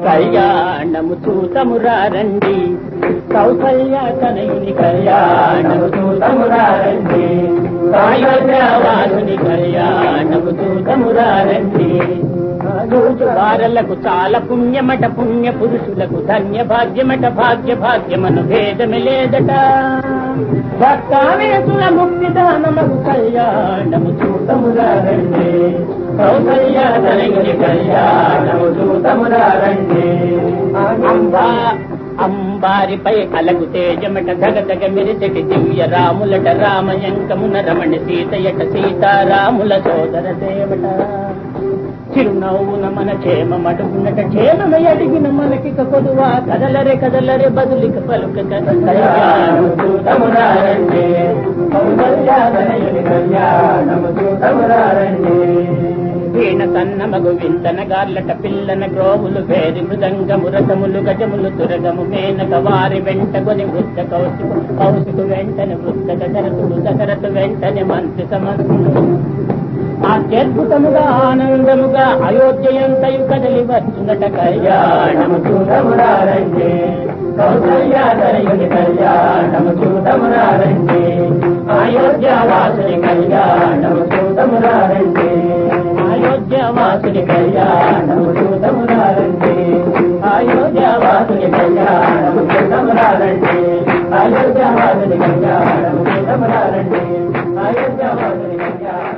కళ్యాణము చూతమురారండి కౌసల్య తనయుని కళ్యాణము చూతమురారండి అయోధ్యవాసుని కళ్యాణము చూతమురారండి వారలకు చాలా పుణ్యమట పుణ్య పురుషులకు ధన్య భాగ్యమట భాగ్య భాగ్యమను భేదమి లేదట భక్తావేసుల ముక్తిదానము కళ్యాణము చూతమురారండి కౌసల్య తనయుని కళ్యాణము చూతమురారండి అంబారిపై అలగు తేజమట ధగధగ మెరిసెటి దివ్య రాములట రామయంకమున రమణి సీతయట సీతారాముల సోదర దేవట చిరునవ్వున మన క్షేమమడుగునట క్షేమమై అడిగిన మనకిక కొదువా కదలరే కదలరే బదులిక పలుక కళ్యాణము చూతమురారండి కౌసల్య తనయుని కళ్యాణము చూతమురారండి వీణ సన్నమగు వింతన గార్లట పిల్లన గ్రోవులు వేరి మృదంగము రథములు గజములు తురగము మేనక వారి వెంటకొని వృద్ధ కౌశికు వెంటనే వృద్ధ దశరథుడు దశరథు వెంటనే మంత్రి సమర్థుడు అత్యద్భుతముగా ఆనందముగా అయోధ్యంతయు కదలి వచ్చునట కళ్యాణము చూతమురారండి కౌసల్య తనయుని కళ్యాణము చూతమురారండి అయోధ్యవాసుని కళ్యాణము చూతమురారండి అయోధ్యవాసుని కళ్యాణము చూతమురారండి అయోధ్యవాసుని కళ్యాణము చూతమురారండి అయోధ్యవాసుని కళ్యాణము చూతమురారండి అయోధ్యవాసుని కళ్యాణం